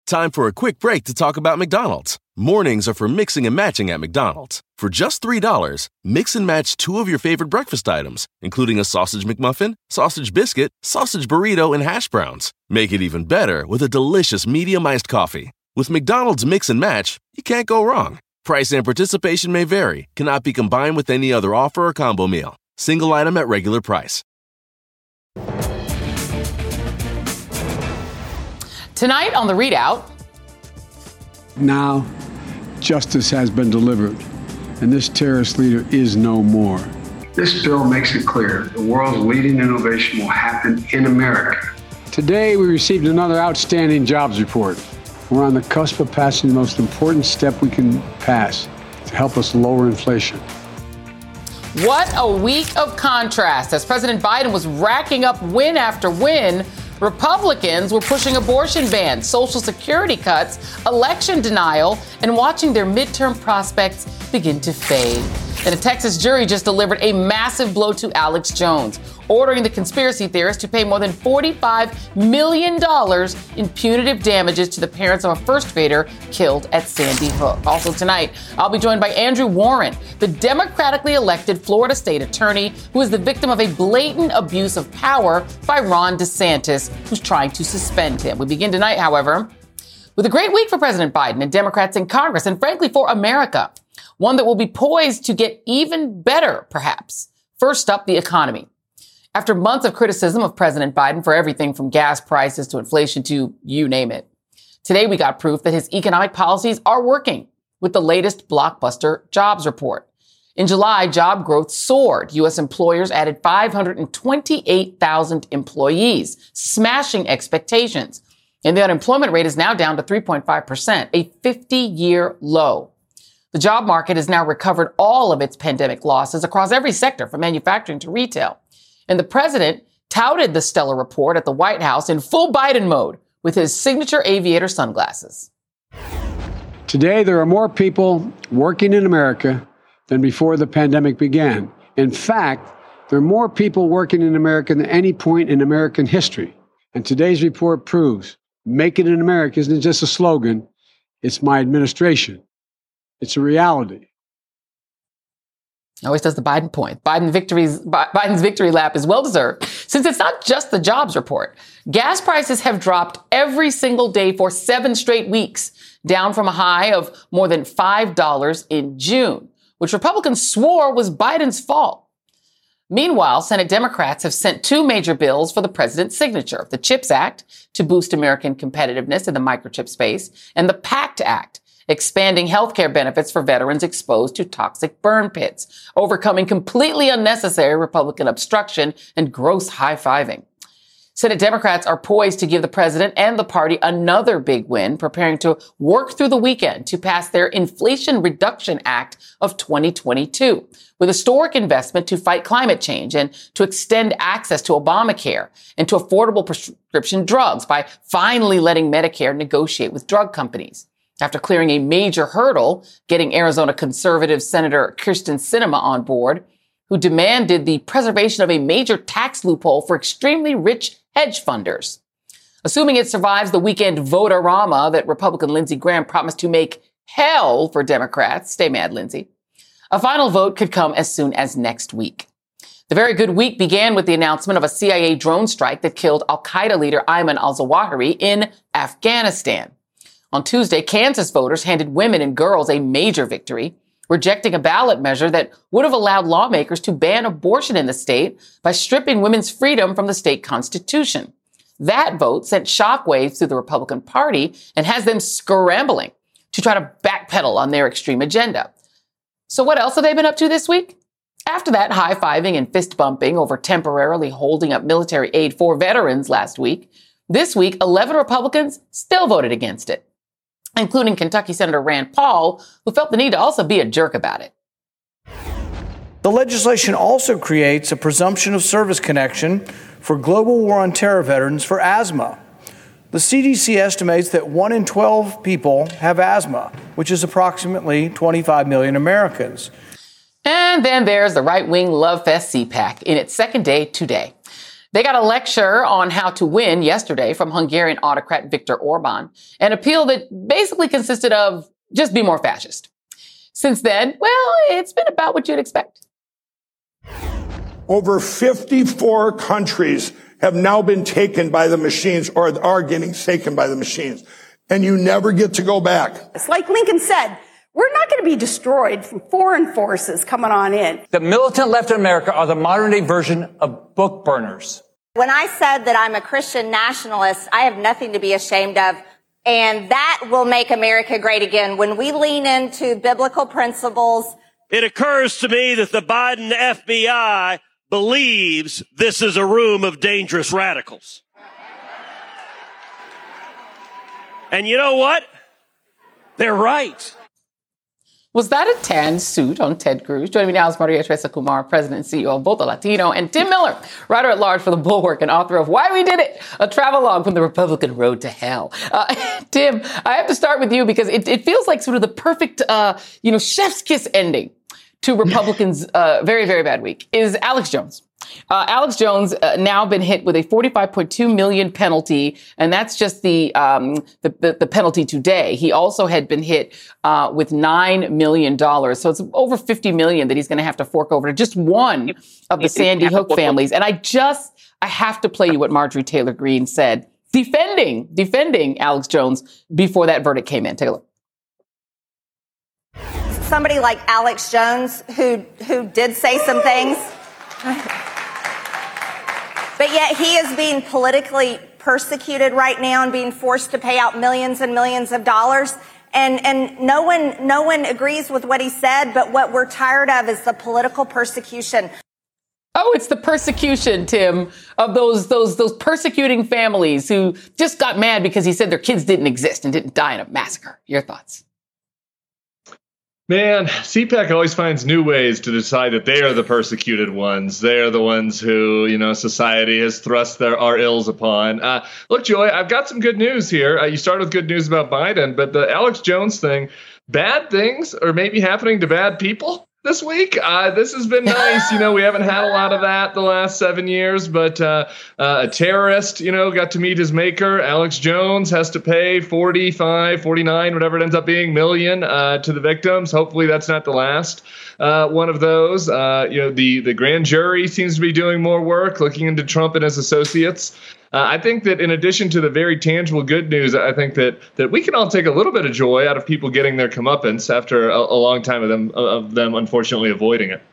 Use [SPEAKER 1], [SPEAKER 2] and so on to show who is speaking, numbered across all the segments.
[SPEAKER 1] Time for a quick break to talk about McDonald's. Mornings are for mixing and matching at McDonald's. For just $3, mix and match 2 of your favorite breakfast items, including a sausage McMuffin, sausage biscuit, sausage burrito, and hash browns. Make it even better with a delicious medium iced coffee. With McDonald's Mix and Match, you can't go wrong. Price and participation may vary, cannot be combined with any other offer or combo meal. Single item at regular price.
[SPEAKER 2] Tonight on The ReidOut.
[SPEAKER 3] Now, justice has been delivered, and this terrorist leader is no more.
[SPEAKER 4] This bill makes it clear the world's leading innovation will happen in America.
[SPEAKER 3] Today, we received another outstanding jobs report. We're on the cusp of passing the most important step we can pass to help us lower inflation.
[SPEAKER 2] What a week of contrast. As President Biden was racking up win after win, Republicans were pushing abortion bans, Social Security cuts, election denial, and watching their midterm prospects begin to fade. And a Texas jury just delivered a massive blow to Alex Jones, ordering the conspiracy theorist to pay more than $45 million in punitive damages to the parents of a first grader killed at Sandy Hook. Also tonight, I'll be joined by Andrew Warren, the democratically elected Florida state attorney who is the victim of a blatant abuse of power by Ron DeSantis, who's trying to suspend him. We begin tonight, however, with a great week for President Biden and Democrats in Congress, and frankly for America, one that will be poised to get even better, perhaps. First up, the economy. After months of criticism of President Biden for everything from gas prices to inflation to you name it, today we got proof that his economic policies are working with the latest blockbuster jobs report. In July, job growth soared. U.S. employers added 528,000 employees, smashing expectations. And the unemployment rate is now down to 3.5%, a 50-year low. The job market has now recovered all of its pandemic losses across every sector, from manufacturing to retail. And the president touted the stellar report at the White House in full Biden mode with his signature aviator sunglasses.
[SPEAKER 3] Today, there are more people working in America than before the pandemic began. In fact, there are more people working in America than any point in American history. And today's report proves "Make it in America" isn't just a slogan, it's my administration. It's a reality.
[SPEAKER 2] Always does the Biden point. Biden's victory lap is well-deserved, since it's not just the jobs report. Gas prices have dropped every single day for 7 straight weeks, down from a high of more than $5 in June, which Republicans swore was Biden's fault. Meanwhile, Senate Democrats have sent 2 major bills for the president's signature: the CHIPS Act to boost American competitiveness in the microchip space, and the PACT Act, expanding health care benefits for veterans exposed to toxic burn pits, overcoming completely unnecessary Republican obstruction and gross high-fiving. Senate Democrats are poised to give the president and the party another big win, preparing to work through the weekend to pass their Inflation Reduction Act of 2022, with historic investment to fight climate change and to extend access to Obamacare and to affordable prescription drugs by finally letting Medicare negotiate with drug companies. After clearing a major hurdle, getting Arizona conservative Senator Kyrsten Sinema on board, who demanded the preservation of a major tax loophole for extremely rich hedge funders. Assuming it survives the weekend vote-a-rama that Republican Lindsey Graham promised to make hell for Democrats, stay mad, Lindsey, a final vote could come as soon as next week. The very good week began with the announcement of a CIA drone strike that killed al-Qaeda leader Ayman al-Zawahiri in Afghanistan. On Tuesday, Kansas voters handed women and girls a major victory, rejecting a ballot measure that would have allowed lawmakers to ban abortion in the state by stripping women's freedom from the state constitution. That vote sent shockwaves through the Republican Party and has them scrambling to try to backpedal on their extreme agenda. So what else have they been up to this week? After that high-fiving and fist-bumping over temporarily holding up military aid for veterans last week, this week, 11 Republicans still voted against it, including Kentucky Senator Rand Paul, who felt the need to also be a jerk about it.
[SPEAKER 5] The legislation also creates a presumption of service connection for global war on terror veterans for asthma. The CDC estimates that 1 in 12 people have asthma, which is approximately 25 million Americans.
[SPEAKER 2] And then there's the right-wing love fest CPAC in its second day today. They got a lecture on how to win yesterday from Hungarian autocrat Viktor Orban, an appeal that basically consisted of just be more fascist. Since then, well, it's been about what you'd expect.
[SPEAKER 6] Over 54 countries have now been taken by the machines or are getting taken by the machines. And you never get to go back.
[SPEAKER 7] It's like Lincoln said, we're not going to be destroyed from foreign forces coming on in.
[SPEAKER 8] The militant left in America are the modern-day version of book burners.
[SPEAKER 9] When I said that I'm a Christian nationalist, I have nothing to be ashamed of. And that will make America great again. When we lean into biblical principles.
[SPEAKER 10] It occurs to me that the Biden FBI believes this is a room of dangerous radicals. And you know what? They're right.
[SPEAKER 2] Was that a tan suit on Ted Cruz? Joining me now is Maria Teresa Kumar, President and CEO of Voto Latino, and Tim Miller, writer-at-large for The Bulwark and author of Why We Did It, a travelogue from the Republican road to hell. Tim, I have to start with you because it feels like sort of the perfect, chef's kiss ending to Republicans' very, very bad week is Alex Jones. Alex Jones now been hit with a $45.2 million penalty, and that's just the penalty today. He also had been hit with $9 million, so it's over $50 million that he's going to have to fork over to just one of the Sandy Hook families. And I have to play you what Marjorie Taylor Greene said, defending Alex Jones before that verdict came in. Take a look.
[SPEAKER 9] Somebody like Alex Jones, who did say some things. But yet he is being politically persecuted right now and being forced to pay out millions and millions of dollars. And no one agrees with what he said, but what we're tired of is the political persecution.
[SPEAKER 2] Oh, it's the persecution, Tim, of those persecuting families who just got mad because he said their kids didn't exist and didn't die in a massacre. Your thoughts?
[SPEAKER 11] Man, CPAC always finds new ways to decide that they are the persecuted ones. They are the ones who, society has thrust our ills upon. Look, Joy, I've got some good news here. You started with good news about Biden, but the Alex Jones thing, bad things are maybe happening to bad people this week. This has been nice. We haven't had a lot of that the last 7 years, but a terrorist, got to meet his maker. Alex Jones has to pay 45, 49, whatever it ends up being, million to the victims. Hopefully that's not the last one of those. The grand jury seems to be doing more work, looking into Trump and his associates. I think that in addition to the very tangible good news, I think that we can all take a little bit of joy out of people getting their comeuppance after a long time of them unfortunately avoiding it.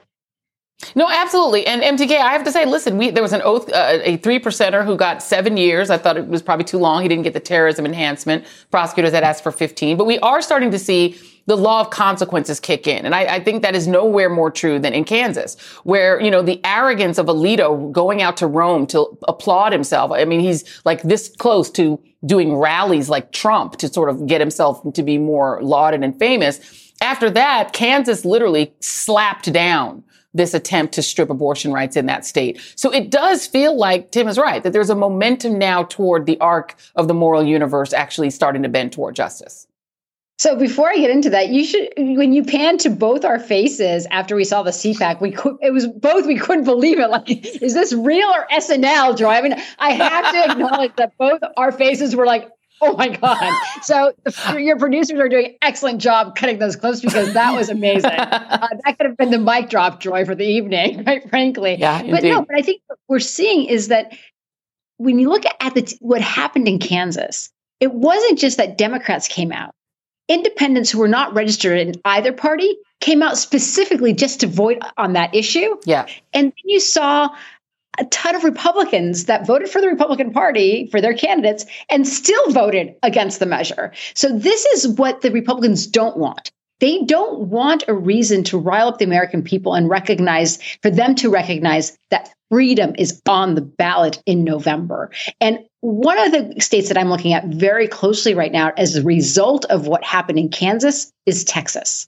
[SPEAKER 2] No, absolutely. And MTK, I have to say, listen, there was an oath, a 3%er who got 7 years. I thought it was probably too long. He didn't get the terrorism enhancement. Prosecutors had asked for 15. But we are starting to see the law of consequences kick in. And I think that is nowhere more true than in Kansas, where, the arrogance of Alito going out to Rome to applaud himself. I mean, he's like this close to doing rallies like Trump to sort of get himself to be more lauded and famous. After that, Kansas literally slapped down this attempt to strip abortion rights in that state. So it does feel like Tim is right, that there's a momentum now toward the arc of the moral universe actually starting to bend toward justice.
[SPEAKER 12] So before I get into that, you should, when you pan to both our faces after we saw the CPAC, we couldn't believe it. Like, is this real or SNL driving? I have to acknowledge that both our faces were like, oh my God. So your producers are doing an excellent job cutting those clips because that was amazing. That could have been the mic drop, Joy, for the evening, right? Frankly.
[SPEAKER 2] Yeah,
[SPEAKER 12] but I think what we're seeing is that when you look at what happened in Kansas, it wasn't just that Democrats came out. Independents who were not registered in either party came out specifically just to vote on that issue.
[SPEAKER 2] Yeah.
[SPEAKER 12] And then you saw a ton of Republicans that voted for the Republican Party for their candidates and still voted against the measure. So this is what the Republicans don't want. They don't want a reason to rile up the American people and for them to recognize that freedom is on the ballot in November. And one of the states that I'm looking at very closely right now as a result of what happened in Kansas is Texas.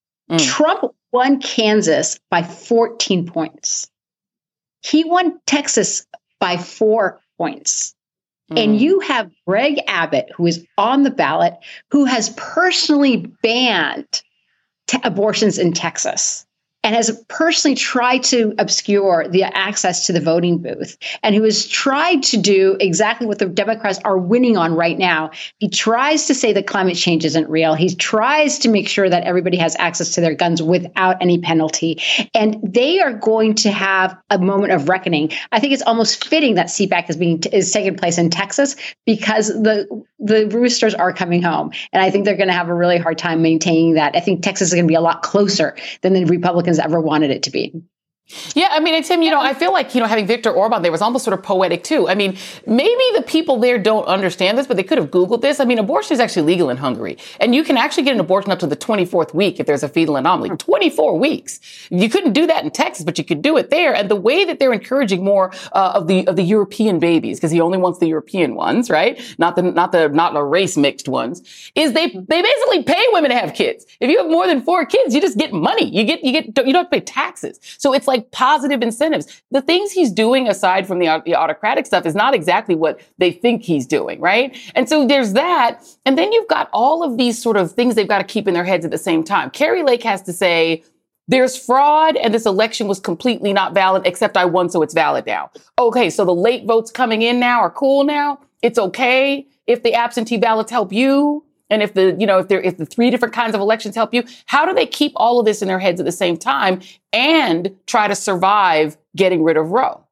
[SPEAKER 12] Trump won Kansas by 14 points. He won Texas by 4 points. And you have Greg Abbott, who is on the ballot, who has personally banned abortions in Texas. and has personally tried to obscure the access to the voting booth, and who has tried to do exactly what the Democrats are winning on right now. He tries to say that climate change isn't real. He tries to make sure that everybody has access to their guns without any penalty. And they are going to have a moment of reckoning. I think it's almost fitting that CPAC is taking place in Texas, because the roosters are coming home. And I think they're going to have a really hard time maintaining that. I think Texas is going to be a lot closer than the Republicans ever wanted it to be.
[SPEAKER 2] Yeah, I mean, and Tim, I feel like, having Viktor Orban there was almost sort of poetic too. I mean, maybe the people there don't understand this, but they could have Googled this. I mean, abortion is actually legal in Hungary, and you can actually get an abortion up to the 24th week if there's a fetal anomaly. 24 weeks. You couldn't do that in Texas, but you could do it there. And the way that they're encouraging more of the European babies, because he only wants the European ones, right? Not the race mixed ones, is they basically pay women to have kids. If you have more than 4 kids, you just get money. You don't have to pay taxes. So it's like positive incentives. The things he's doing, aside from the autocratic stuff, is not exactly what they think he's doing, right? And so there's that. And then you've got all of these sort of things they've got to keep in their heads at the same time. Kari Lake has to say, there's fraud and this election was completely not valid, except I won, so it's valid now. Okay, so the late votes coming in now are cool now. It's okay if the absentee ballots help you. And if the 3 different kinds of elections help you, how do they keep all of this in their heads at the same time and try to survive getting rid of Roe?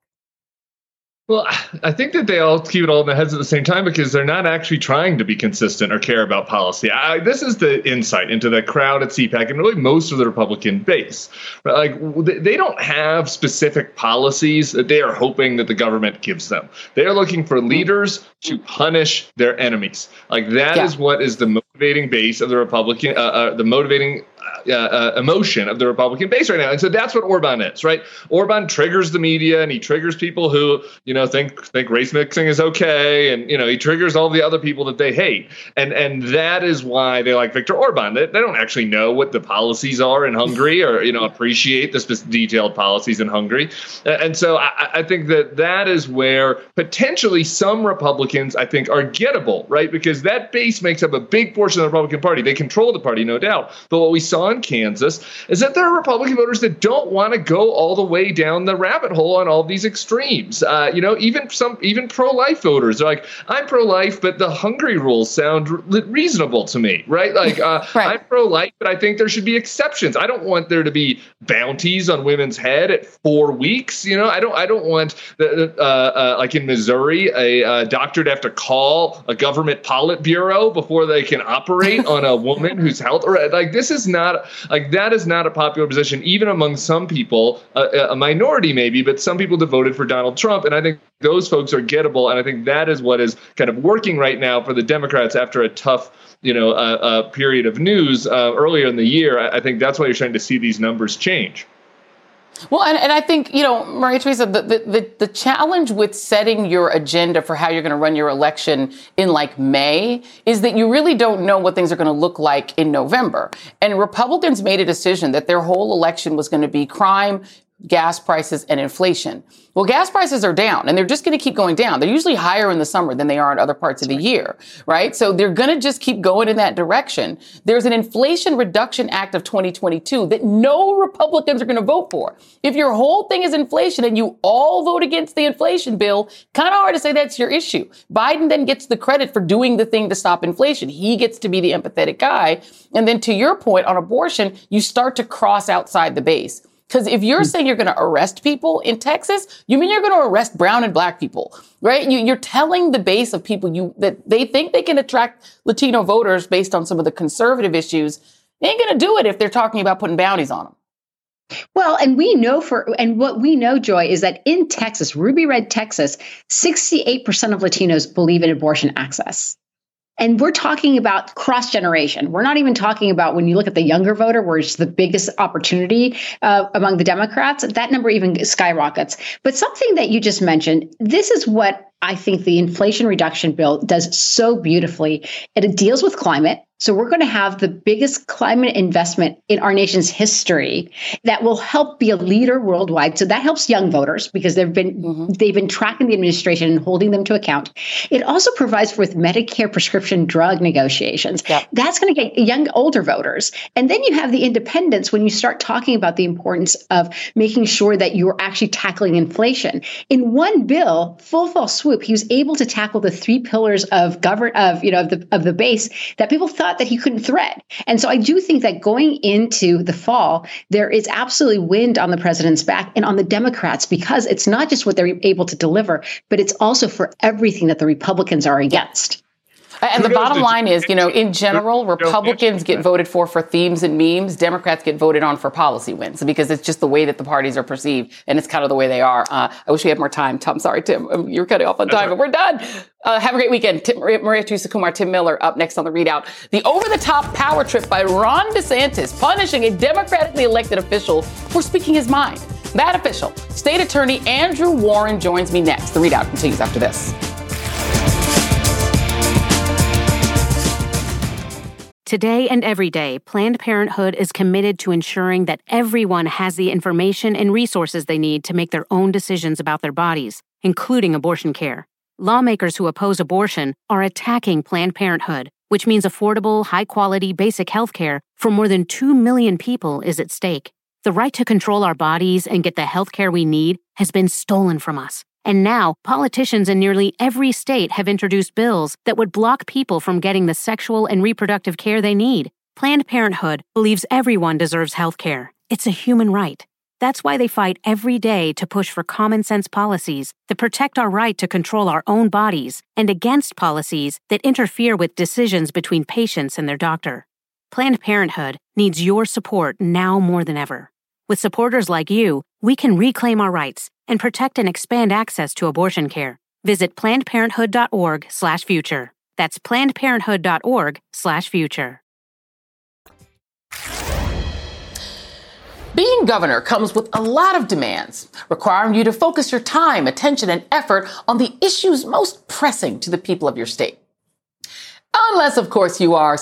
[SPEAKER 11] Well, I think that they all keep it all in their heads at the same time because they're not actually trying to be consistent or care about policy. This is the insight into the crowd at CPAC and really most of the Republican base. Like, they don't have specific policies that they are hoping that the government gives them. They are looking for leaders to punish their enemies. Like, that is what is the motivating base of the Republican, the motivating emotion of the Republican base right now. And so that's what Orban is, right? Orban triggers the media, and he triggers people who, think race mixing is okay. And, he triggers all the other people that they hate. And that is why they like Viktor Orban. They don't actually know what the policies are in Hungary or, appreciate the detailed policies in Hungary. And so I think that is where potentially some Republicans, I think, are gettable, right? Because that base makes up a big portion of the Republican Party. They control the party, no doubt. But what we saw in Kansas is that there are Republican voters that don't want to go all the way down the rabbit hole on all these extremes. Even pro-life voters are like, I'm pro-life, but the Hungary rules sound reasonable to me, right? Like, right. I'm pro-life, but I think there should be exceptions. I don't want there to be bounties on women's head at 4 weeks. I don't want like in Missouri, a doctor to have to call a government Politburo before they can operate on a woman whose health. Like, this is not like, that is not a popular position, even among some people, a minority maybe, but some people that voted for Donald Trump. And I think those folks are gettable. And I think that is what is kind of working right now for the Democrats after a tough, period of news earlier in the year. I think that's why you're starting to see these numbers change.
[SPEAKER 2] Well, and I think, Maria Teresa, the challenge with setting your agenda for how you're going to run your election in May is that you really don't know what things are going to look like in November. And Republicans made a decision that their whole election was going to be crime, gas prices, and inflation. Well, gas prices are down, and they're just going to keep going down. They're usually higher in the summer than they are in other parts of the year, right? So they're going to just keep going in that direction. There's an Inflation Reduction Act of 2022 that no Republicans are going to vote for. If your whole thing is inflation and you all vote against the inflation bill, kind of hard to say that's your issue. Biden then gets the credit for doing the thing to stop inflation. He gets to be the empathetic guy. And then to your point on abortion, you start to cross outside the base. Because if you're saying you're going to arrest people in Texas, you mean you're going to arrest brown and black people, right? You're telling the base of people that they think they can attract Latino voters based on some of the conservative issues. They ain't going to do it if they're talking about putting bounties on them.
[SPEAKER 12] Well, and what we know, Joy, is that in Texas, Ruby Red, Texas, 68% of Latinos believe in abortion access. And we're talking about cross-generation. We're not even talking about when you look at the younger voter, where it's the biggest opportunity among the Democrats, that number even skyrockets. But something that you just mentioned, this is what I think the Inflation Reduction Bill does so beautifully. It deals with climate. So we're going to have the biggest climate investment in our nation's history that will help be a leader worldwide. So that helps young voters because they've been tracking the administration and holding them to account. It also provides for with Medicare prescription drug negotiations. Yep. That's going to get young, older voters. And then you have the independents when you start talking about the importance of making sure that you're actually tackling inflation. In one bill, full swoop, he was able to tackle the three pillars of the base that people thought that he couldn't thread. And so I do think that going into the fall, there is absolutely wind on the president's back and on the Democrats, because it's not just what they're able to deliver, but it's also for everything that the Republicans are against.
[SPEAKER 2] And the bottom line is, in general, Republicans get voted for themes and memes. Democrats get voted on for policy wins because it's just the way that the parties are perceived. And it's kind of the way they are. I wish we had more time. I'm sorry, Tim. You're cutting off on time, but we're done. Have a great weekend. Maria Teresa Kumar, Tim Miller up next on The ReidOut. The over-the-top power trip by Ron DeSantis punishing a democratically elected official for speaking his mind. That official, State Attorney Andrew Warren, joins me next. The ReidOut continues after this.
[SPEAKER 13] Today and every day, Planned Parenthood is committed to ensuring that everyone has the information and resources they need to make their own decisions about their bodies, including abortion care. Lawmakers who oppose abortion are attacking Planned Parenthood, which means affordable, high-quality, basic health care for more than 2 million people is at stake. The right to control our bodies and get the health care we need has been stolen from us. And now, politicians in nearly every state have introduced bills that would block people from getting the sexual and reproductive care they need. Planned Parenthood believes everyone deserves health care. It's a human right. That's why they fight every day to push for common-sense policies that protect our right to control our own bodies and against policies that interfere with decisions between patients and their doctor. Planned Parenthood needs your support now more than ever. With supporters like you, we can reclaim our rights and protect and expand access to abortion care. Visit PlannedParenthood.org/future. That's PlannedParenthood.org/future.
[SPEAKER 2] Being governor comes with a lot of demands, requiring you to focus your time, attention, and effort on the issues most pressing to the people of your state. Unless, of course, you are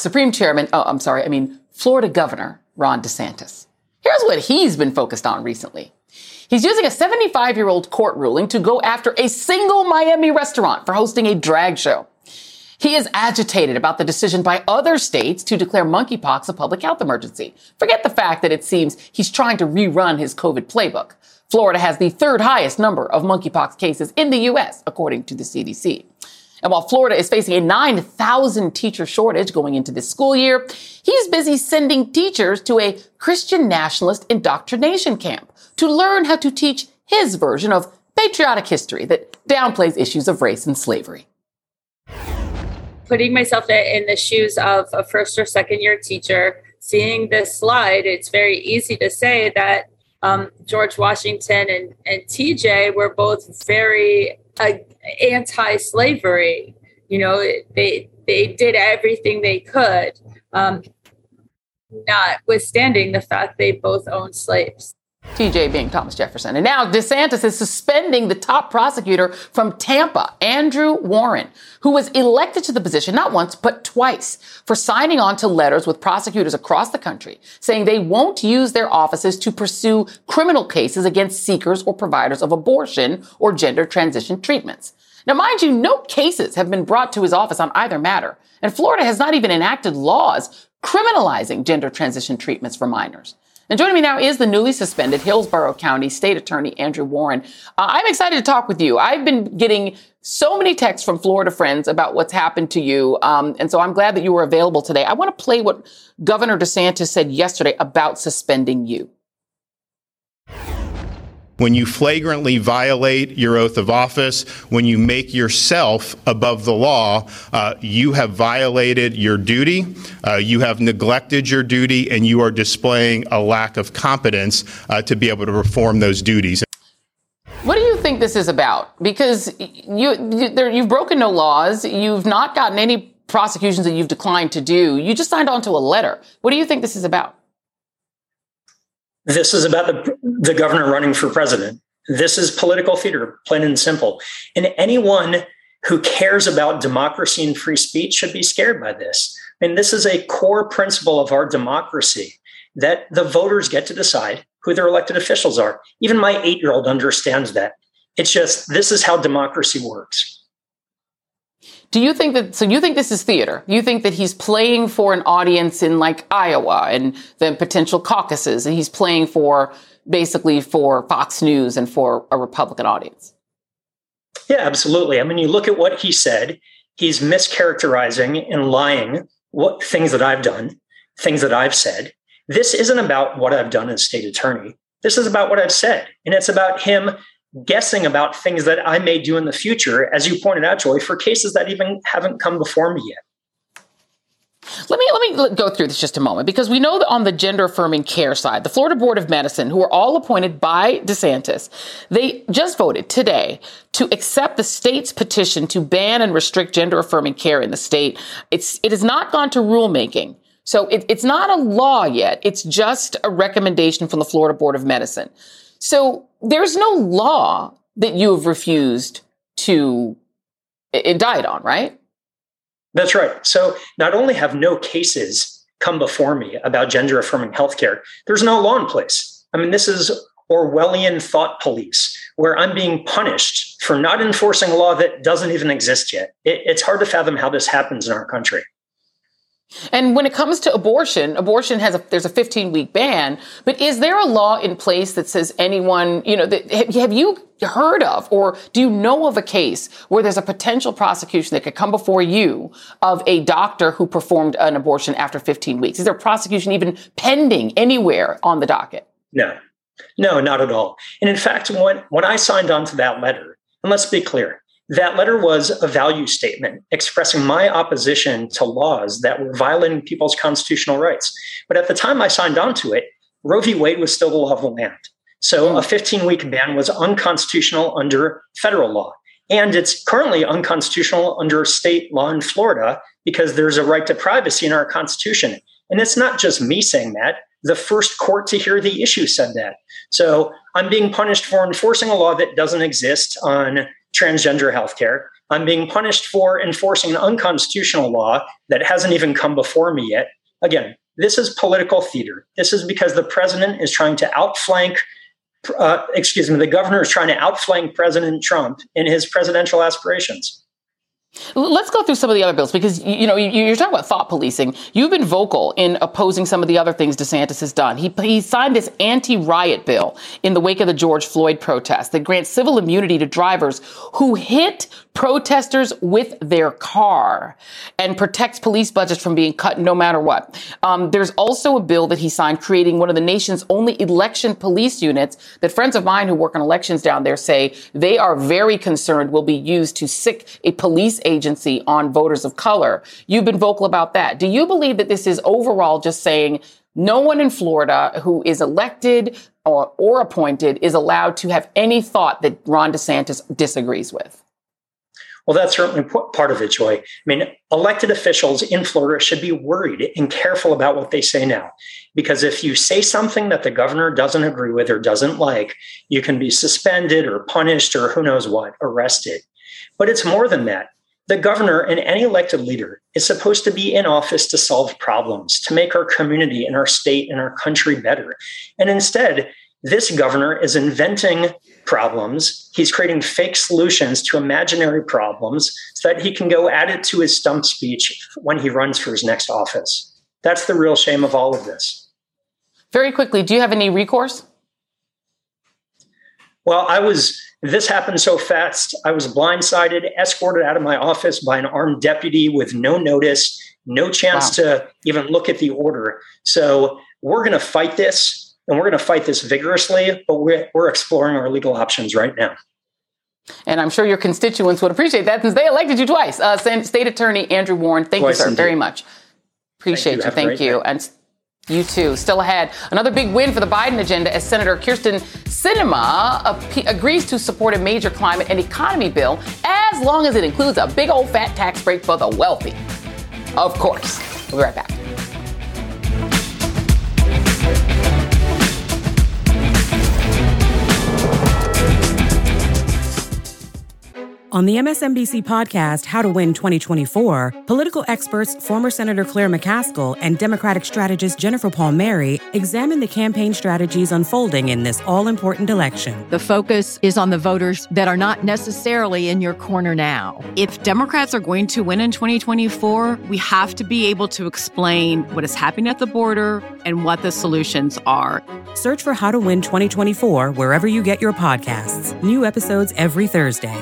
[SPEAKER 2] Florida Governor Ron DeSantis. Here's what he's been focused on recently. He's using a 75-year-old court ruling to go after a single Miami restaurant for hosting a drag show. He is agitated about the decision by other states to declare monkeypox a public health emergency. Forget the fact that it seems he's trying to rerun his COVID playbook. Florida has the third highest number of monkeypox cases in the U.S., according to the CDC. And while Florida is facing a 9,000 teacher shortage going into this school year, he's busy sending teachers to a Christian nationalist indoctrination camp to learn how to teach his version of patriotic history that downplays issues of race and slavery.
[SPEAKER 14] Putting myself in the shoes of a first or second year teacher, seeing this slide, it's very easy to say that George Washington and TJ were both very anti-slavery. They did everything they could, notwithstanding the fact they both owned slaves.
[SPEAKER 2] TJ being Thomas Jefferson. And now DeSantis is suspending the top prosecutor from Tampa, Andrew Warren, who was elected to the position not once, but twice, for signing on to letters with prosecutors across the country saying they won't use their offices to pursue criminal cases against seekers or providers of abortion or gender transition treatments. Now, mind you, no cases have been brought to his office on either matter, and Florida has not even enacted laws criminalizing gender transition treatments for minors. And joining me now is the newly suspended Hillsborough County State Attorney Andrew Warren. I'm excited to talk with you. I've been getting so many texts from Florida friends about what's happened to you. And so I'm glad that you were available today. I want to play what Governor DeSantis said yesterday about suspending you.
[SPEAKER 15] When you flagrantly violate your oath of office, when you make yourself above the law, you have violated your duty, you have neglected your duty, and you are displaying a lack of competence to be able to perform those duties.
[SPEAKER 2] What do you think this is about? Because you've broken no laws. You've not gotten any prosecutions that you've declined to do. You just signed on to a letter. What do you think this is about?
[SPEAKER 16] This is about the governor running for president. This is political theater, plain and simple. And anyone who cares about democracy and free speech should be scared by this. And this is a core principle of our democracy, that the voters get to decide who their elected officials are. Even my 8-year-old understands that. It's just, this is how democracy works.
[SPEAKER 2] Do you think that, so you think this is theater? You think that he's playing for an audience in like Iowa and the potential caucuses, and he's playing for basically for Fox News and for a Republican audience?
[SPEAKER 16] Yeah, absolutely. I mean, you look at what he said, he's mischaracterizing and lying what things that I've done, things that I've said. This isn't about what I've done as state attorney. This is about what I've said. And it's about him guessing about things that I may do in the future, as you pointed out, Joy, for cases that even haven't come before me yet.
[SPEAKER 2] Let me go through this just a moment, because we know that on the gender affirming care side, the Florida Board of Medicine, who are all appointed by DeSantis, they just voted today to accept the state's petition to ban and restrict gender affirming care in the state. It has not gone to rulemaking. So it's not a law yet. It's just a recommendation from the Florida Board of Medicine. So there's no law that you have refused to indict on, right?
[SPEAKER 16] That's right. So not only have no cases come before me about gender affirming healthcare, there's no law in place. I mean, this is Orwellian thought police, where I'm being punished for not enforcing a law that doesn't even exist yet. It's hard to fathom how this happens in our country.
[SPEAKER 2] And when it comes to abortion there's a 15-week ban, but is there a law in place that says anyone, have you heard of, or do you know of a case where there's a potential prosecution that could come before you of a doctor who performed an abortion after 15 weeks? Is there a prosecution even pending anywhere on the docket?
[SPEAKER 16] No, not at all. And in fact, when I signed on to that letter, and let's be clear, that letter was a value statement expressing my opposition to laws that were violating people's constitutional rights. But at the time I signed on to it, Roe v. Wade was still the law of the land. So a 15-week ban was unconstitutional under federal law. And it's currently unconstitutional under state law in Florida because there's a right to privacy in our Constitution. And it's not just me saying that. The first court to hear the issue said that. So I'm being punished for enforcing a law that doesn't exist on transgender healthcare. I'm being punished for enforcing an unconstitutional law that hasn't even come before me yet. Again, this is political theater. This is because the president is trying to outflank, the governor is trying to outflank President Trump in his presidential aspirations.
[SPEAKER 2] Let's go through some of the other bills, because, you're talking about thought policing. You've been vocal in opposing some of the other things DeSantis has done. He signed this anti-riot bill in the wake of the George Floyd protests that grants civil immunity to drivers who hit protesters with their car and protects police budgets from being cut no matter what. There's also a bill that he signed creating one of the nation's only election police units that friends of mine who work on elections down there say they are very concerned will be used to sic a police agency on voters of color. You've been vocal about that. Do you believe that this is overall just saying no one in Florida who is elected or appointed is allowed to have any thought that Ron DeSantis disagrees with?
[SPEAKER 16] Well, that's certainly part of it, Joy. I mean, elected officials in Florida should be worried and careful about what they say now, because if you say something that the governor doesn't agree with or doesn't like, you can be suspended or punished or who knows what, arrested. But it's more than that. The governor and any elected leader is supposed to be in office to solve problems, to make our community and our state and our country better. And instead, this governor is inventing problems. He's creating fake solutions to imaginary problems so that he can go add it to his stump speech when he runs for his next office. That's the real shame of all of this.
[SPEAKER 2] Very quickly, do you have any recourse?
[SPEAKER 16] Well, this happened so fast. I was blindsided, escorted out of my office by an armed deputy with no notice, no chance to even look at the order. So we're going to fight this. And we're going to fight this vigorously, but we're exploring our legal options right now.
[SPEAKER 2] And I'm sure your constituents would appreciate that since they elected you twice. State Attorney Andrew Warren, thank you, sir, very much. Appreciate you. Thank you. And you too. Still ahead, another big win for the Biden agenda as Senator Kyrsten Sinema agrees to support a major climate and economy bill as long as it includes a big old fat tax break for the wealthy. Of course. We'll be right back.
[SPEAKER 17] On the MSNBC podcast, How to Win 2024, political experts, former Senator Claire McCaskill and Democratic strategist Jennifer Palmieri examine the campaign strategies unfolding in this all-important election.
[SPEAKER 18] The focus is on the voters that are not necessarily in your corner now. If Democrats are going to win in 2024, we have to be able to explain what is happening at the border and what the solutions are.
[SPEAKER 17] Search for How to Win 2024 wherever you get your podcasts. New episodes every Thursday.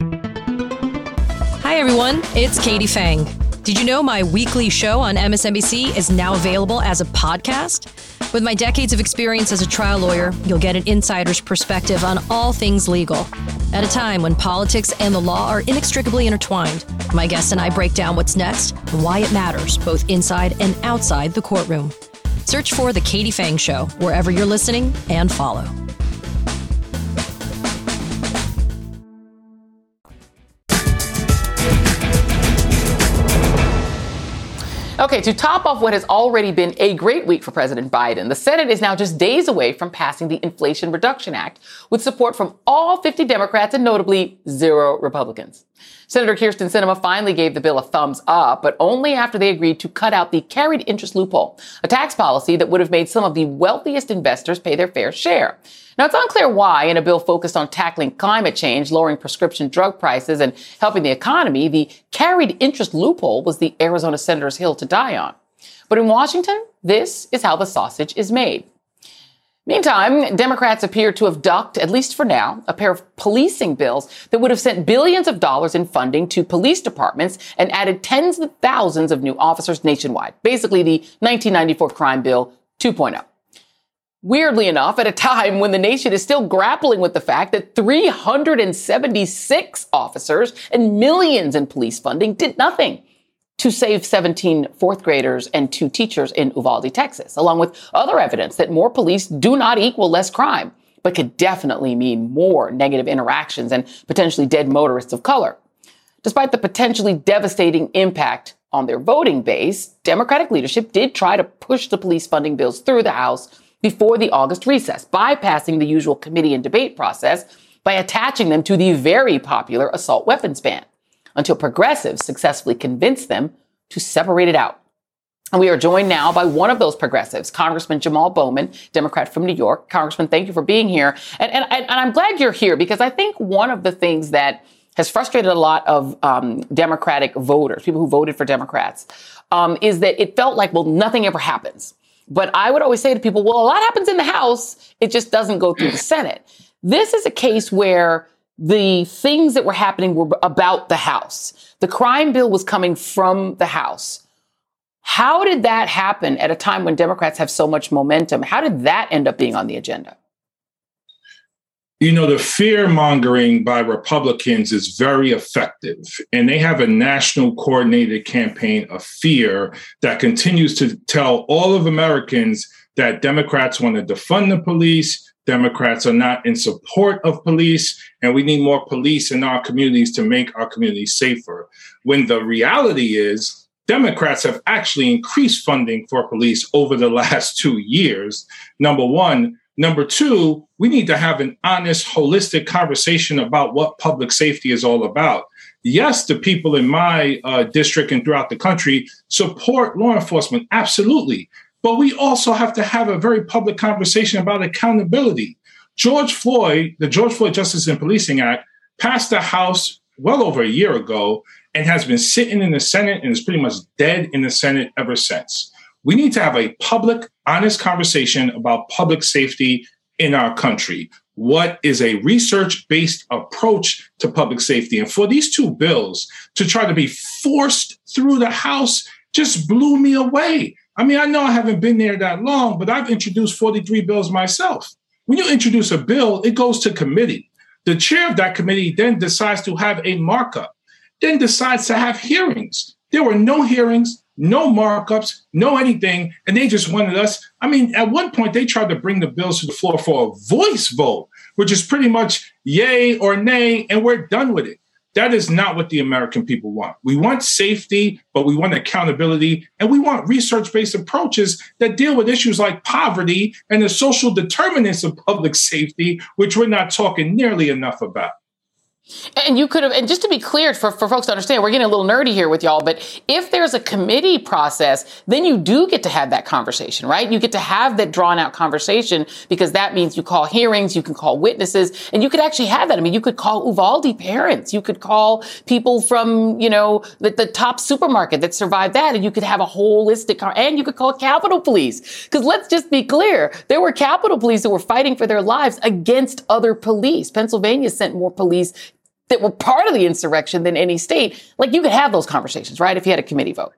[SPEAKER 19] Hi, everyone. It's Katie Fang. Did you know my weekly show on MSNBC is now available as a podcast? With my decades of experience as a trial lawyer, you'll get an insider's perspective on all things legal. At a time when politics and the law are inextricably intertwined, my guests and I break down what's next and why it matters, both inside and outside the courtroom. Search for The Katie Fang Show wherever you're listening and follow.
[SPEAKER 2] Okay, to top off what has already been a great week for President Biden, the Senate is now just days away from passing the Inflation Reduction Act with support from all 50 Democrats and notably 0 Republicans. Senator Kyrsten Sinema finally gave the bill a thumbs up, but only after they agreed to cut out the carried interest loophole, a tax policy that would have made some of the wealthiest investors pay their fair share. Now, it's unclear why, in a bill focused on tackling climate change, lowering prescription drug prices, and helping the economy, the carried interest loophole was the Arizona senator's hill to die on. But in Washington, this is how the sausage is made. Meantime, Democrats appear to have ducked, at least for now, a pair of policing bills that would have sent billions of dollars in funding to police departments and added tens of thousands of new officers nationwide. Basically, the 1994 Crime Bill 2.0. Weirdly enough, at a time when the nation is still grappling with the fact that 376 officers and millions in police funding did nothing to save 17 fourth graders and 2 teachers in Uvalde, Texas, along with other evidence that more police do not equal less crime, but could definitely mean more negative interactions and potentially dead motorists of color. Despite the potentially devastating impact on their voting base, Democratic leadership did try to push the police funding bills through the House before the August recess, bypassing the usual committee and debate process by attaching them to the very popular assault weapons ban, until progressives successfully convinced them to separate it out. And we are joined now by one of those progressives, Congressman Jamal Bowman, Democrat from New York. Congressman, thank you for being here. And I'm glad you're here because I think one of the things that has frustrated a lot of Democratic voters, people who voted for Democrats, is that it felt like, well, nothing ever happens. But I would always say to people, well, a lot happens in the House. It just doesn't go through the Senate. This is a case where the things that were happening were about the House. The crime bill was coming from the House. How did that happen at a time when Democrats have so much momentum? How did that end up being on the agenda?
[SPEAKER 20] You know, the fear mongering by Republicans is very effective, and they have a national coordinated campaign of fear that continues to tell all of Americans that Democrats want to defund the police, Democrats are not in support of police, and we need more police in our communities to make our communities safer. When the reality is, Democrats have actually increased funding for police over the last 2 years, number one. Number two, we need to have an honest, holistic conversation about what public safety is all about. Yes, the people in my district and throughout the country support law enforcement, absolutely. But we also have to have a very public conversation about accountability. George Floyd, the George Floyd Justice and Policing Act, passed the House well over a year ago and has been sitting in the Senate and is pretty much dead in the Senate ever since. We need to have a public, honest conversation about public safety in our country. What is a research-based approach to public safety? And for these 2 bills to try to be forced through the House just blew me away. I mean, I know I haven't been there that long, but I've introduced 43 bills myself. When you introduce a bill, it goes to committee. The chair of that committee then decides to have a markup, then decides to have hearings. There were no hearings, no markups, no anything, and they just wanted us. I mean, at one point, they tried to bring the bills to the floor for a voice vote, which is pretty much yay or nay, and we're done with it. That is not what the American people want. We want safety, but we want accountability, and we want research-based approaches that deal with issues like poverty and the social determinants of public safety, which we're not talking nearly enough about.
[SPEAKER 2] And you could have, and just to be clear for folks to understand, we're getting a little nerdy here with y'all, but if there's a committee process, then you do get to have that conversation, right? You get to have that drawn out conversation because that means you call hearings, you can call witnesses, and you could actually have that. I mean, you could call Uvalde parents, you could call people from, the top supermarket that survived that, and you could have a holistic, and you could call Capitol Police. Because let's just be clear, there were Capitol Police that were fighting for their lives against other police. Pennsylvania sent more police that were part of the insurrection than any state. Like, you could have those conversations, right? If you had a committee vote.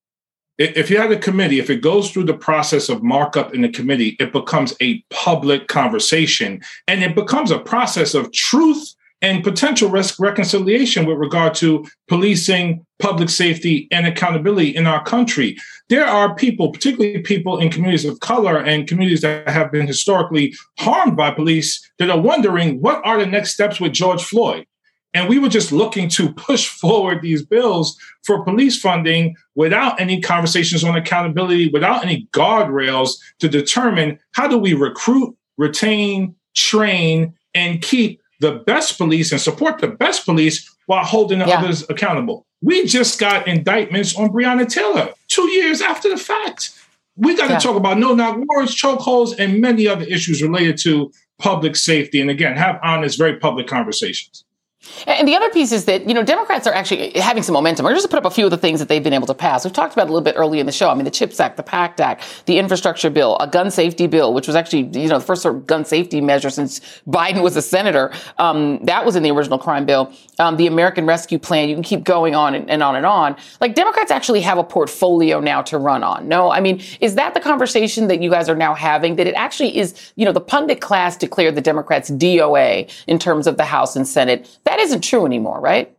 [SPEAKER 20] If you had a committee, if it goes through the process of markup in the committee, it becomes a public conversation, and it becomes a process of truth and potential reconciliation with regard to policing, public safety, and accountability in our country. There are people, particularly people in communities of color and communities that have been historically harmed by police, that are wondering, what are the next steps with George Floyd? And we were just looking to push forward these bills for police funding without any conversations on accountability, without any guardrails to determine how do we recruit, retain, train, and keep the best police and support the best police while holding the others accountable. We just got indictments on Breonna Taylor 2 years after the fact. We got to talk about no-knock warrants, chokeholds, and many other issues related to public safety. And again, have honest, very public conversations.
[SPEAKER 2] And the other piece is that, Democrats are actually having some momentum. We're just to put up a few of the things that they've been able to pass. We've talked about it a little bit early in the show. I mean, the CHIPS Act, the PACT Act, the infrastructure bill, a gun safety bill, which was actually, the first sort of gun safety measure since Biden was a senator. That was in the original crime bill. The American Rescue Plan. You can keep going on and on and on. Like, Democrats actually have a portfolio now to run on. No, I mean, is that the conversation that you guys are now having? That it actually is, the pundit class declared the Democrats DOA in terms of the House and Senate. That isn't true anymore, right?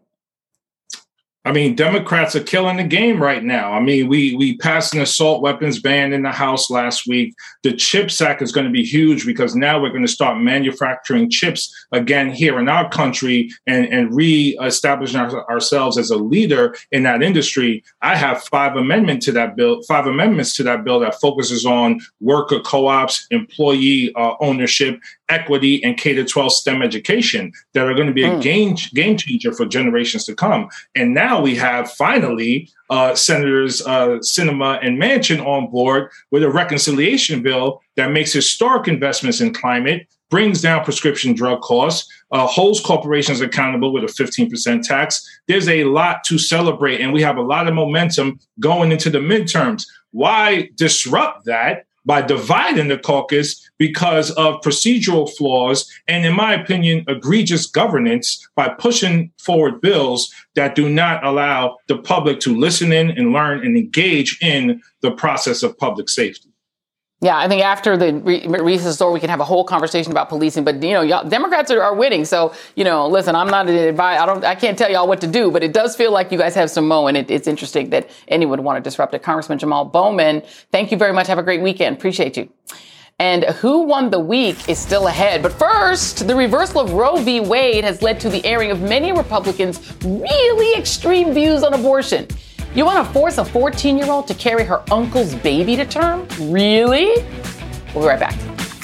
[SPEAKER 20] I mean, Democrats are killing the game right now. I mean, we passed an assault weapons ban in the House last week. The CHIPS Act is going to be huge because now we're going to start manufacturing chips again here in our country and re-establishing ourselves as a leader in that industry. I have five amendments to that bill that focuses on worker co-ops, employee ownership, equity, and K-12 STEM education that are going to be a game changer for generations to come. And now we have finally Senators Sinema and Manchin on board with a reconciliation bill that makes historic investments in climate, brings down prescription drug costs, holds corporations accountable with a 15% tax. There's a lot to celebrate, and we have a lot of momentum going into the midterms. Why disrupt that by dividing the caucus because of procedural flaws and, in my opinion, egregious governance by pushing forward bills that do not allow the public to listen in and learn and engage in the process of public safety?
[SPEAKER 2] Yeah, I think after the recess door, we can have a whole conversation about policing. But, y'all, Democrats are winning. So, listen, I'm not an advisor. I can't tell y'all what to do, but it does feel like you guys have some mo, and it's interesting that anyone would want to disrupt it. Congressman Jamal Bowman, thank you very much. Have a great weekend. Appreciate you. And who won the week is still ahead. But first, the reversal of Roe v. Wade has led to the airing of many Republicans' really extreme views on abortion. You want to force a 14-year-old to carry her uncle's baby to term? Really? We'll be right back.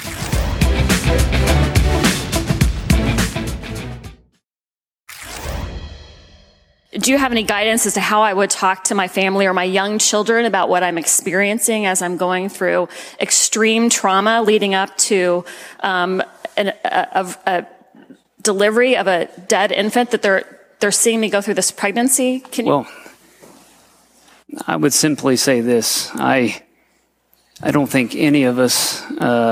[SPEAKER 21] Do you have any guidance as to how I would talk to my family or my young children about what I'm experiencing as I'm going through extreme trauma leading up to a delivery of a dead infant that they're seeing me go through this pregnancy? Can you?
[SPEAKER 22] Well, I would simply say this. I don't think any of us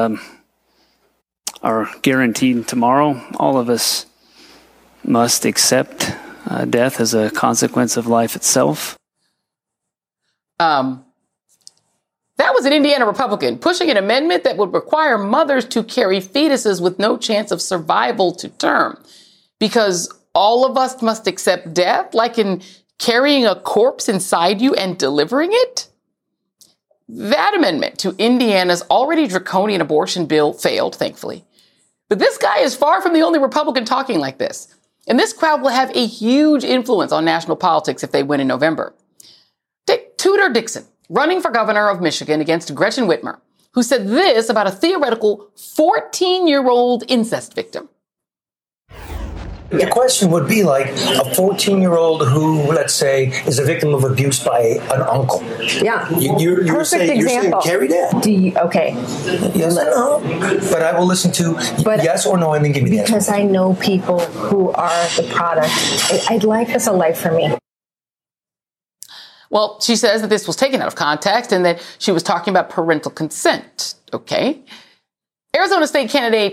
[SPEAKER 22] are guaranteed tomorrow. All of us must accept death as a consequence of life itself.
[SPEAKER 2] That was an Indiana Republican pushing an amendment that would require mothers to carry fetuses with no chance of survival to term. Because all of us must accept death, like in carrying a corpse inside you and delivering it? That amendment to Indiana's already draconian abortion bill failed, thankfully. But this guy is far from the only Republican talking like this. And this crowd will have a huge influence on national politics if they win in November. Take Tudor Dixon, running for governor of Michigan against Gretchen Whitmer, who said this about a theoretical 14-year-old incest victim.
[SPEAKER 1] The question would be like a 14-year-old who, let's say, is a victim of abuse by an uncle.
[SPEAKER 4] Yeah.
[SPEAKER 1] You're saying carry that.
[SPEAKER 4] Okay.
[SPEAKER 1] Yes or no? But I will listen to yes or no and then give me the answer.
[SPEAKER 4] Because I know people who are the product. I'd like this a life for me.
[SPEAKER 2] Well, she says that this was taken out of context and that she was talking about parental consent. Okay. Arizona Senate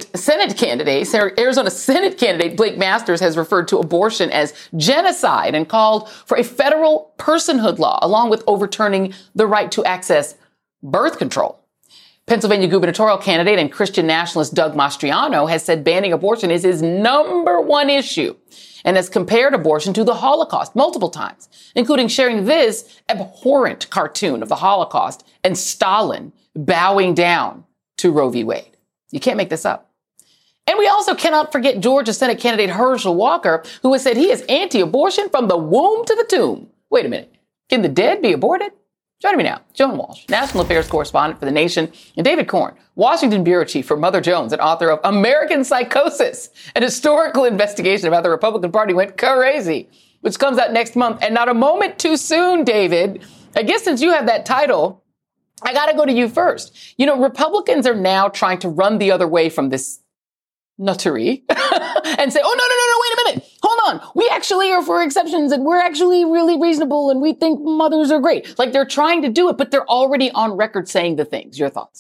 [SPEAKER 2] candidate Blake Masters has referred to abortion as genocide and called for a federal personhood law, along with overturning the right to access birth control. Pennsylvania gubernatorial candidate and Christian nationalist Doug Mastriano has said banning abortion is his number one issue and has compared abortion to the Holocaust multiple times, including sharing this abhorrent cartoon of the Holocaust and Stalin bowing down to Roe v. Wade. You can't make this up. And we also cannot forget Georgia Senate candidate Herschel Walker, who has said he is anti-abortion from the womb to the tomb. Wait a minute. Can the dead be aborted? Joining me now, Joan Walsh, national affairs correspondent for The Nation, and David Korn, Washington bureau chief for Mother Jones and author of American Psychosis, an historical investigation of how the Republican Party went crazy, which comes out next month. And not a moment too soon, David. I guess since you have that title, I got to go to you first. You know, Republicans are now trying to run the other way from this nuttery and say, oh, no, wait a minute. Hold on. We actually are for exceptions and we're actually really reasonable and we think mothers are great. Like they're trying to do it, but they're already on record saying the things. Your thoughts?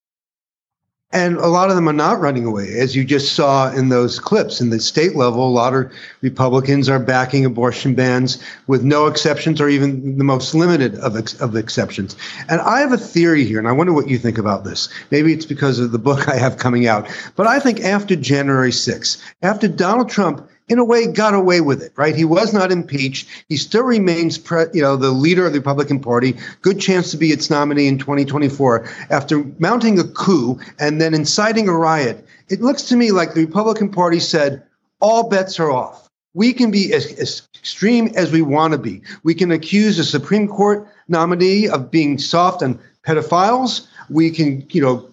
[SPEAKER 23] And a lot of them are not running away, as you just saw in those clips. In the state level, a lot of Republicans are backing abortion bans with no exceptions or even the most limited of exceptions. And I have a theory here, and I wonder what you think about this. Maybe it's because of the book I have coming out. But I think after January 6th, after Donald Trump in a way, got away with it, right? He was not impeached. He still remains, the leader of the Republican Party. Good chance to be its nominee in 2024. After mounting a coup and then inciting a riot, it looks to me like the Republican Party said, all bets are off. We can be as extreme as we want to be. We can accuse a Supreme Court nominee of being soft on pedophiles. We can,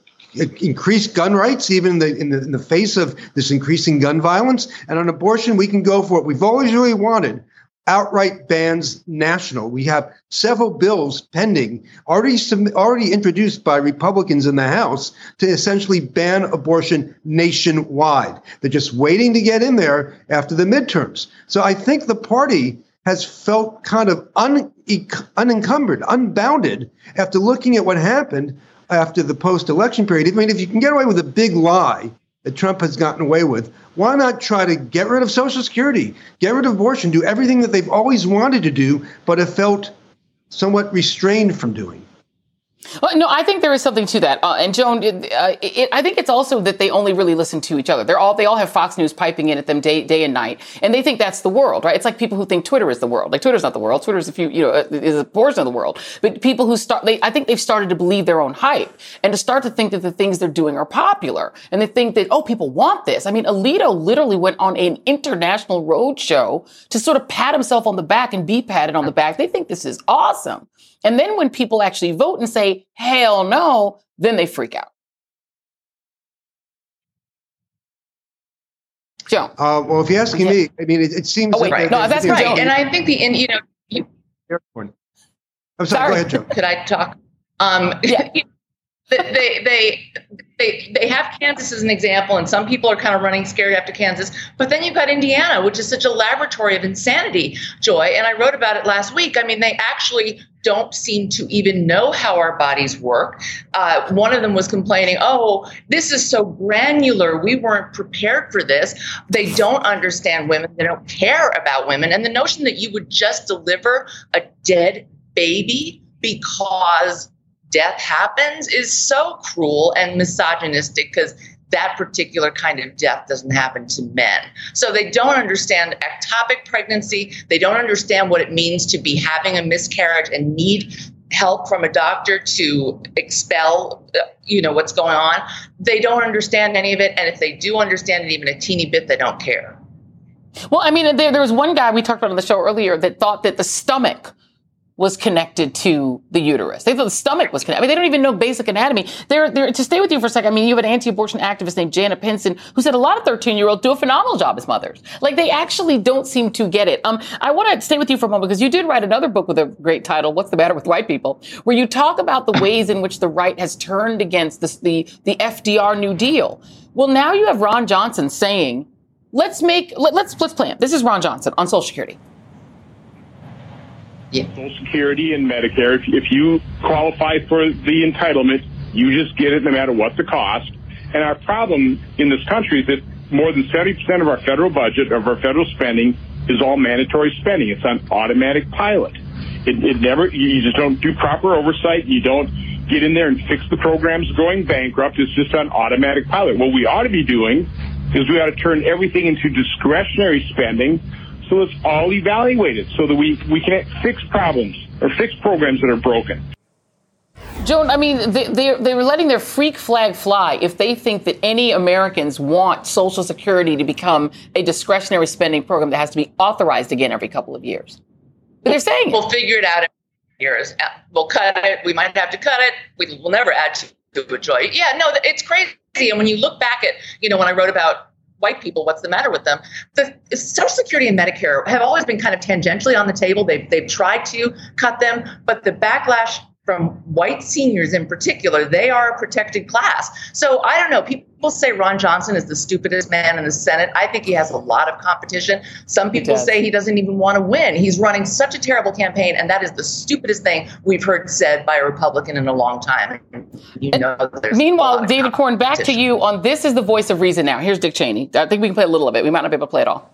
[SPEAKER 23] increase gun rights, even in the face of this increasing gun violence. And on abortion, we can go for what we've always really wanted, outright bans national. We have several bills pending, already introduced by Republicans in the House to essentially ban abortion nationwide. They're just waiting to get in there after the midterms. So I think the party has felt kind of unencumbered, unbounded after looking at what happened after the post-election period. I mean, if you can get away with a big lie that Trump has gotten away with, why not try to get rid of Social Security, get rid of abortion, do everything that they've always wanted to do, but have felt somewhat restrained from doing?
[SPEAKER 2] Well, no, I think there is something to that. And Joan, I think it's also that they only really listen to each other. They all have Fox News piping in at them day and night, and they think that's the world, right? It's like people who think Twitter is the world. Like Twitter's not the world. Twitter's is a portion of the world. But people who I think they've started to believe their own hype and to start to think that the things they're doing are popular, and they think that people want this. I mean, Alito literally went on an international road show to sort of pat himself on the back and be patted on the back. They think this is awesome. And then when people actually vote and say, hell no, then they freak out. Joan.
[SPEAKER 23] Well, if you're asking me, I mean, it seems
[SPEAKER 2] like... Right. No, that's right.
[SPEAKER 24] Joan. And I think
[SPEAKER 23] I'm sorry, go ahead, Joan.
[SPEAKER 24] Could I talk?
[SPEAKER 2] Yeah.
[SPEAKER 24] They have Kansas as an example, and some people are kind of running scared after Kansas. But then you've got Indiana, which is such a laboratory of insanity, Joy. And I wrote about it last week. I mean, they actually don't seem to even know how our bodies work. One of them was complaining, oh, this is so granular. We weren't prepared for this. They don't understand women. They don't care about women. And the notion that you would just deliver a dead baby because death happens is so cruel and misogynistic, because that particular kind of death doesn't happen to men. So they don't understand ectopic pregnancy. They don't understand what it means to be having a miscarriage and need help from a doctor to expel, what's going on. They don't understand any of it. And if they do understand it even a teeny bit, they don't care.
[SPEAKER 2] Well, I mean, there was one guy we talked about on the show earlier that thought that the stomach was connected to the uterus. They thought the stomach was connected. I mean, they don't even know basic anatomy. They're to stay with you for a second. I mean, you have an anti-abortion activist named Jana Pinson who said a lot of 13-year-olds do a phenomenal job as mothers. Like, they actually don't seem to get it. I want to stay with you for a moment because you did write another book with a great title, What's the Matter with White People, where you talk about the ways in which the right has turned against the FDR New Deal. Well, now you have Ron Johnson saying, let's plan. This is Ron Johnson on Social Security.
[SPEAKER 3] Yeah. Social Security and Medicare, if you qualify for the entitlement, you just get it no matter what the cost. And our problem in this country is that more than 70% of our federal budget, of our federal spending, is all mandatory spending. It's on automatic pilot. You just don't do proper oversight. You don't get in there and fix the programs going bankrupt. It's just on automatic pilot. What we ought to be doing is we ought to turn everything into discretionary spending. So let's all evaluate it so that we can fix problems or fix programs that are broken.
[SPEAKER 2] Joan, I mean, they were letting their freak flag fly if they think that any Americans want Social Security to become a discretionary spending program that has to be authorized again every couple of years. But they're saying
[SPEAKER 24] we'll figure it out in years. We'll cut it. We might have to cut it. We will never add to it, Joy. Yeah, no, it's crazy. And when you look back at, when I wrote about white people, what's the matter with them? The Social Security and Medicare have always been kind of tangentially on the table. They've tried to cut them, but the backlash from white seniors in particular, they are a protected class. So I don't know. People say Ron Johnson is the stupidest man in the Senate. I think he has a lot of competition. Some people say he doesn't even want to win. He's running such a terrible campaign, and that is the stupidest thing we've heard said by a Republican in a long time.
[SPEAKER 2] Meanwhile, David Corn, back to you on This is the Voice of Reason now. Here's Dick Cheney. I think we can play a little of it. We might not be able to play it all.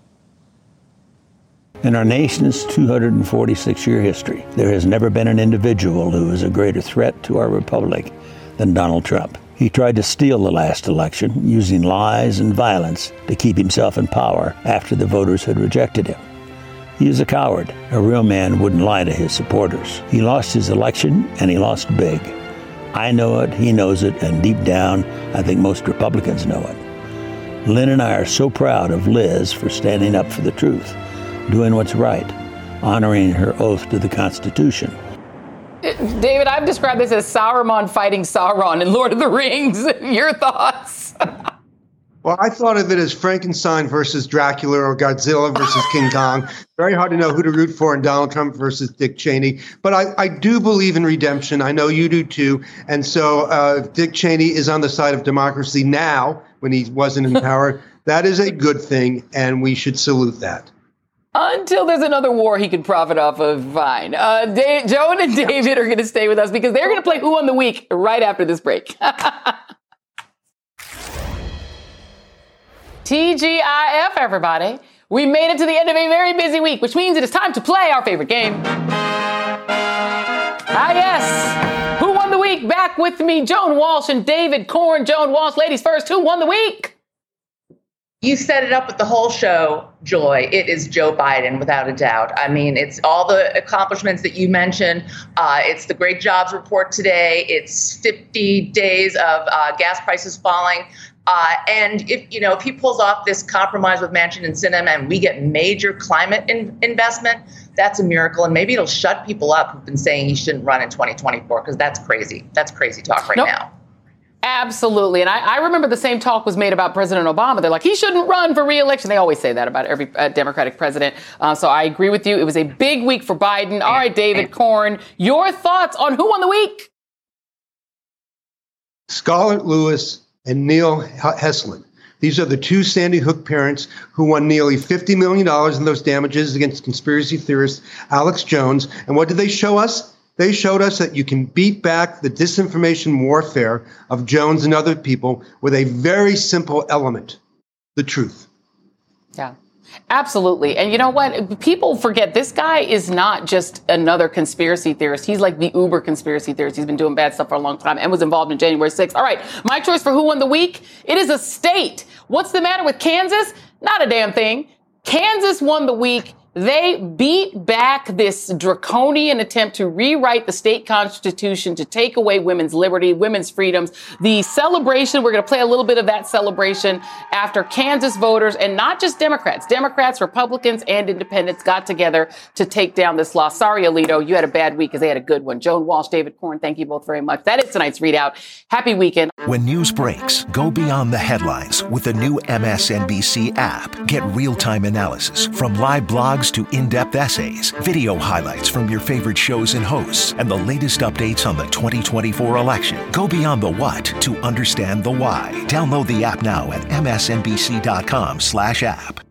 [SPEAKER 5] In our nation's 246-year history, there has never been an individual who is a greater threat to our republic than Donald Trump. He tried to steal the last election using lies and violence to keep himself in power after the voters had rejected him. He is a coward. A real man wouldn't lie to his supporters. He lost his election, and he lost big. I know it, he knows it, and deep down, I think most Republicans know it. Lynn and I are so proud of Liz for standing up for the truth, doing what's right, honoring her oath to the Constitution.
[SPEAKER 2] David, I've described this as Sauron fighting Sauron in Lord of the Rings. Your thoughts?
[SPEAKER 23] Well, I thought of it as Frankenstein versus Dracula or Godzilla versus King Kong. Very hard to know who to root for in Donald Trump versus Dick Cheney. But I do believe in redemption. I know you do too. And so Dick Cheney is on the side of democracy now when he wasn't in power. That is a good thing, and we should salute that.
[SPEAKER 2] Until there's another war he can profit off of, fine. Joan and David are going to stay with us because they're going to play Who Won the Week right after this break. TGIF, everybody. We made it to the end of a very busy week, which means it is time to play our favorite game. Yes. Who Won the Week? Back with me, Joan Walsh and David Corn. Joan Walsh, ladies first. Who won the week?
[SPEAKER 24] You set it up with the whole show, Joy. It is Joe Biden, without a doubt. I mean, it's all the accomplishments that you mentioned. It's the great jobs report today. It's 50 days of gas prices falling. And if he pulls off this compromise with Manchin and Sinema and we get major climate investment, that's a miracle. And maybe it'll shut people up who've been saying he shouldn't run in 2024, because that's crazy. That's crazy talk right now.
[SPEAKER 2] Absolutely. And I remember the same talk was made about President Obama. They're like, he shouldn't run for re-election. They always say that about every Democratic president. So I agree with you. It was a big week for Biden. All right, David Corn, your thoughts on Who Won the Week?
[SPEAKER 23] Scarlett Lewis and Neil Heslin. These are the two Sandy Hook parents who won nearly $50 million in those damages against conspiracy theorist Alex Jones. And what did they show us? They showed us that you can beat back the disinformation warfare of Jones and other people with a very simple element, the truth.
[SPEAKER 2] Yeah, absolutely. And you know what? People forget this guy is not just another conspiracy theorist. He's like the uber conspiracy theorist. He's been doing bad stuff for a long time and was involved in January 6th. All right, my choice for Who Won the Week? It is a state. What's the matter with Kansas? Not a damn thing. Kansas won the week They beat back this draconian attempt to rewrite the state constitution to take away women's liberty, women's freedoms. The celebration, we're going to play a little bit of that celebration after Kansas voters, and not just Democrats, Republicans, and independents got together to take down this law. Sorry, Alito, you had a bad week because they had a good one. Joan Walsh, David Corn, thank you both very much. That is tonight's ReadOut. Happy weekend.
[SPEAKER 6] When news breaks, go beyond the headlines with the new MSNBC app. Get real-time analysis from live blogs to in-depth essays, video highlights from your favorite shows and hosts, and the latest updates on the 2024 election. Go beyond the what to understand the why. Download the app now at msnbc.com/app.